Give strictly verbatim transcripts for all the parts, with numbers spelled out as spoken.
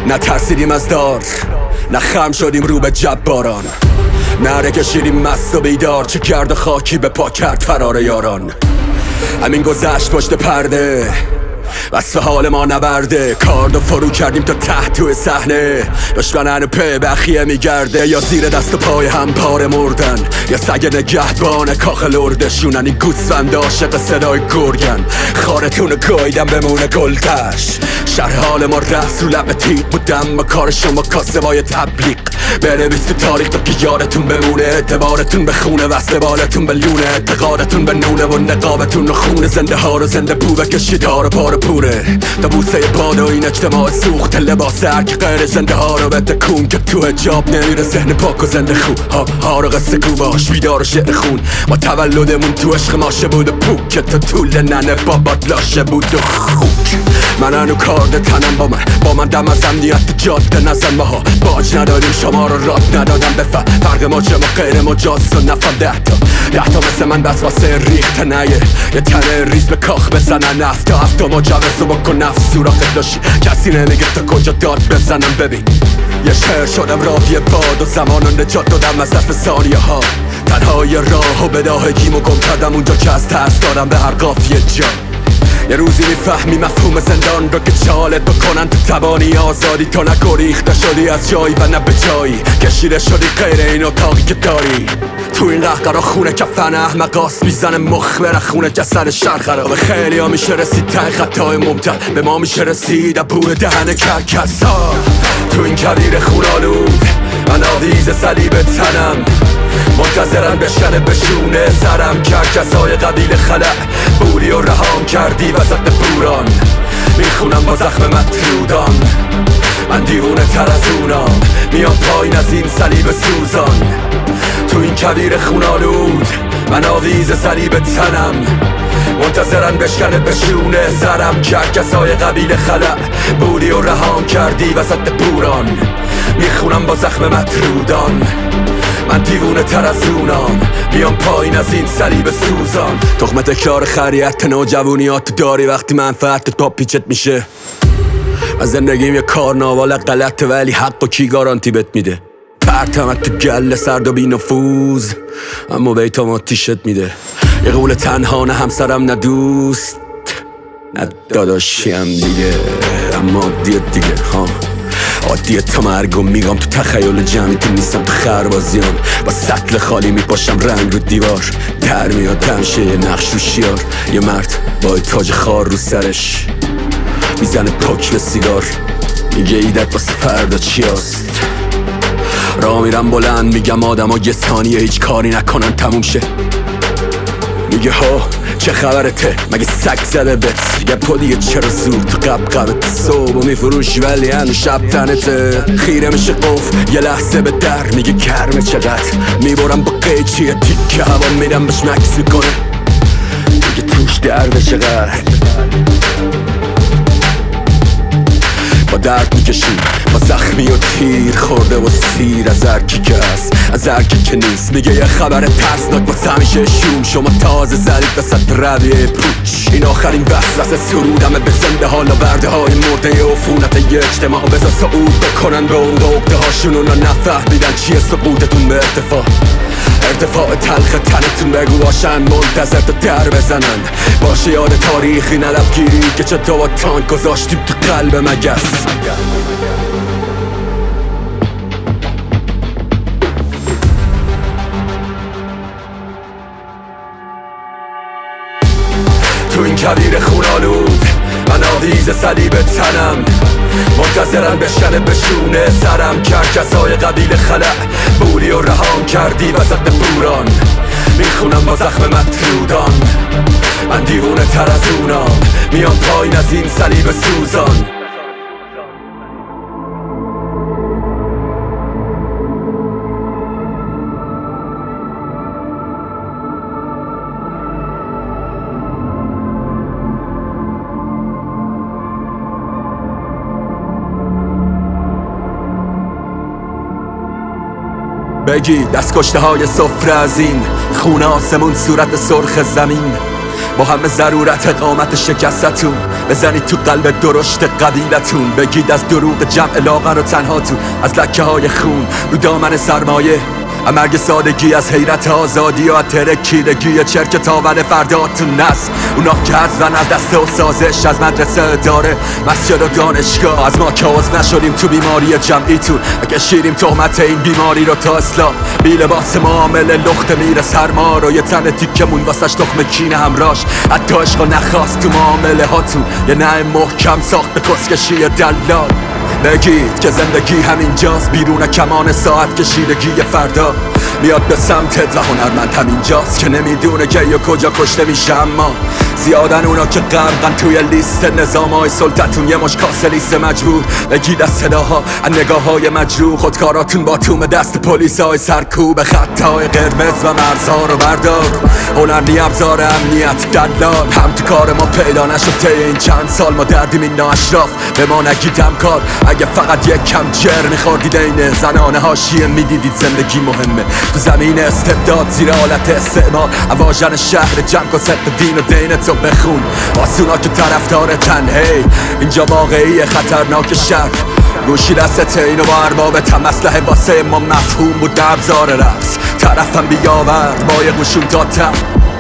نترسیدیم از دار، نه خم شدیم رو به جباران، نره کشیدیم مست و بیدار، چه کرد خاکی به پا کرد فرار یاران. همین گذشت پشت پرده، وصف حال ما نبرده، کارد و فرو کردیم تا ته توی صحنه. دشمن هنو پی بخیه میگرده، یا زیر دست و پای هم پاره مردن، یا سگ نگهبان کاخ لردشونن. این گوسفند عاشق صدای گرگن، خارتون گایدن بمونه گلتش. شرح حال ما رفت رو لب تیغ بودم، و کار شما کاسبای تبلیغ. بنویس تو تاریخ تا که یادتون بمونه، اعتبارتون به خونه وصل بالتون به لونه، اعتقادتون به نونه و نقابتون و خونه. زنده ها رو زنده پو بکشید ها رو پاره پوره، تا بوسه باد و این اجتماع سوخت لباس هر که غیر زنده ها رو به تکون، که تو حجاب نمیره ذهن پاک و زنده خو. ها ها رو قصه گو باش بیدار و شعر خون، ما تولدمون تو عشق ماشه بود و پوک، که تا طول ننه بابات لاشه بود و خوک. من هنو کارد تنم با من، با من دم از امنیت جاده نزن. ماها باج نداریم شما رو راد ندادم بفهم، فرق ما چه ما غیر مجاز و نفهم. ده تا ده تا مثل من بس واسه ریخت نیه، یه تنه ریز به کاخ بزنن. هفت تا هفت تا مجوز رو بکن نفس سوراخت داشتی، کسی نمیگه تا کجا داد بزنم. ببین یه شهر شدم راوی باد و زمان رو نجات دادم از دست ثانیه ها. تنهای راه و بداهگیمو گم کردم اونجا که از ترس دارم به هر قافیه جا. یه روزی میفهمی مفهوم زندان رو که چالت بکنن تو توانی آزادی، تا نگریخته شدی از جایی و نه به جایی، کشیده شدی غیر این اتاقی که داری. تو این قهقرا خونه کفن احمقاست، میزنه مخ بره خونه جسد شر خرابه. خیلی ها میشه رسید تای خطای مبتل، به ما میشه رسید ابو دهن کرکس ها. تو این کویر خونالود من آویز صلیب تنم، منتظرن بشکنه بشونه سرم. کرکس های قبیل خلع بوری و رهام کردی وسط بوران، میخونم با زخم مطرودان. من دیوونه تر از اونام، میام پایین از این صلیب سوزان. تو این کویر خونالود من آویز صلیب تنم، منتظرن بشکنه بشونه سرم. کرکس های قبیل خلع بوری و رهام کردی وسط بوران، میخونم با زخم مطرودان. من دیوونه تر از اونام، بیام پایین از این صلیب سوزان. تخمه تکرار خریت نوجوانیات داری، وقتی منفعتت پا پیچت میشه. از زندگیم یه کارناوال غلطه، ولی حق و کی گارانتی بهت میده؟ پرتمت تو گله سرد و بی نفوذ، اما بیتام آتیشت میده. یه قول تنها نه همسرم نه دوست نه داداشیم دیگه، اما دیت دیگه ها عادیه تا مرگم. میگم تو تخیل جمعی تو نیستم، تو خربازیام با سطل خالی میپاشم رنگ رو دیوار. در میاد تمشه یه نقش رو شیار، یه مرد با تاج خار رو سرش میزنه پاک به سیگار، میگه ایدت واسه فردا چی هست. راه میرم بلند میگم آدم ها یه ثانیه هیچ کاری نکنن تموم شه. میگه ها چه خبرته مگه سگ زده بهت، یه پا دیگه چرا زود تو قب قبت صبح میفروشی ولی هنو شب تنته. خیره میشه قف یه لحظه به در، میگه گرمه چقدر، میبرم با قیچی یه تیکه هوا میرم بهش مکس میکنه، میگه توش درده چقدر. با درد میکشیم با زخمی و تیر خورده و سیر، از هرکی که هست از هرکی که نیست. میگه یه خبر ترسناک واسه همیشه شوم، شما تازه زدید وسط رویه پوچ. این آخرین وسوسه سرودمه به زنده حالا برده های مرده عفونت یه اجتماع. بذار صعود بکنن به اون عقده هاشون، اونا نفهمیدن چیه سقوطتون به ارتفاع. ارتفاع تلخ تنتون بگو باشن منتظر تا در بزنن. باشه یاد تاریخی نلبگیری که چطور با تانک گذاشتیم تو قلب مگس. تو این کویر خونالود من آویز صلیب تنم، منتظرن بشکنه بشونه سرم. کرکس های قبیل خلع بوری و رهام کردی وسط بوران، میخونم با زخم مطرودان. من دیوونه تر از اونام، میام پایین از این صلیب سوزان. بگی دست کشته های سفره از این خونه آسمون صورت سرخ زمین، با همه ضرورت اقامت شکستتون بزنید تو قلب درشت قبیلتون. بگید از دروغ جمع لاغر و تنها تو از لکه های خون رو دامن سرمایه، مرگ سادگی از حیرت آزادی و از ترکیدگی چرک تاون فرداتون نست. اونا که حذفن از دست و سازش از مدرسه داره مسجد و دانشگاه، از ما که عضو نشدیم تو بیماری جمعیتون اگه شیریم تهمت این بیماری رو تا اصلاح. بی لباس معامله لخت میره سرما رو، یه تن تیکمون واسش تخم کینه همراش. حتی عشق نخواست تو معامله هاتون یه نه محکم ساخت به کسکشی دلال. بگید که زندگی همینجاست، بیرون کمان ساعت کشیدگی فردا میاد به سمتت و هنرمند همینجاست که نمیدونه که یا کجا کشته میشه. اما زیادن اونا که غرقن توی لیست نظام های سلطتون، یه مش کاسه لیست مجبور. بگید از صداها از نگاه های مجروح، خودکاراتون با توم دست پلیس های سرکوب خطای قرمز و مرزها رو بردار. هنرنی ابزار امنیت دلال، هم تو کار ما پیدا نشد طی این چند سال. ما دردیم این نااشراف به ما نگید همکار، اگه فقط یک کم جر میخوردید این زنانه حاشیه میدیدید زندگی مهمه تو زمین استبداد زیر حالت استعمار. اواژن شهر جمع و صدق دین و دینتو بخون آسونا که طرفدار تنهی اینجا واقعی خطرناک شهر. گوشی دست اینو با ارباب تم اسلحه واسه ما مفهوم بود ابزار رقص. طرفم بیاورد با یه قشون دادتم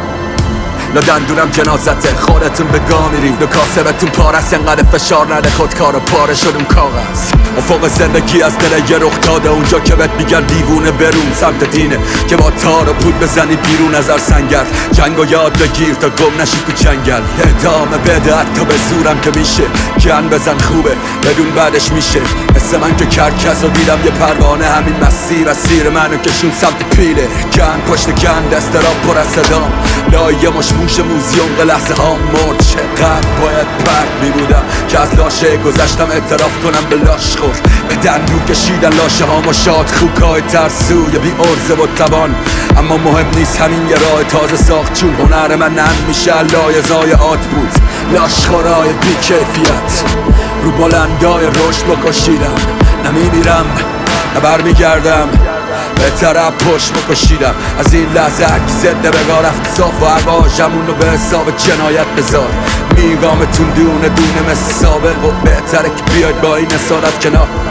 لا دندونم جنازته خودتون به گا میرید و کاسبتون پارست. انقدر فشار نده خودکار و پاره شدون کاغذ. افق زندگی از دل یه رخ داده اونجا که بهت میگن دیوونه برون سمت دینه که با تار و پود بزنی بیرون از هر سنگر. جنگو یاد بگیر تا گم نشی تو جنگل، ادامه بده حتی به زورم که میشه. گن بزن خوبه بدون بعدش میشه. مثل من که کرکس و دیدم یه پروانه همین مسیر اسیر منو کشون سمت پیله. گن پشت گن دست را پر از صدام لایه مش موش موزیوم به لحظه ها مرد. چقدر باید پرد می بودم که از لاشه گذشتم اعتراف کنم به لاش خور. به دندون کشیدن لاشه ها ما شاد خوکای ترسوی بی عرضه و توان. اما مهم نیست همین یه راه تازه ساخت چون هنر من نم میشه لایزای آت بود. لاش خورای بی کیفیت رو بلندای رشد بکشیدم. نمیمیرم نبر میگردم به طرف پشت بکشیدم. از این لحظه هرکی زنده بگاه رفت صاف و عواجمون رو به حساب جنایت بذار. میگامتون دونه دونه مثل سابق و بهتره که بیاید با این اصالت کنار.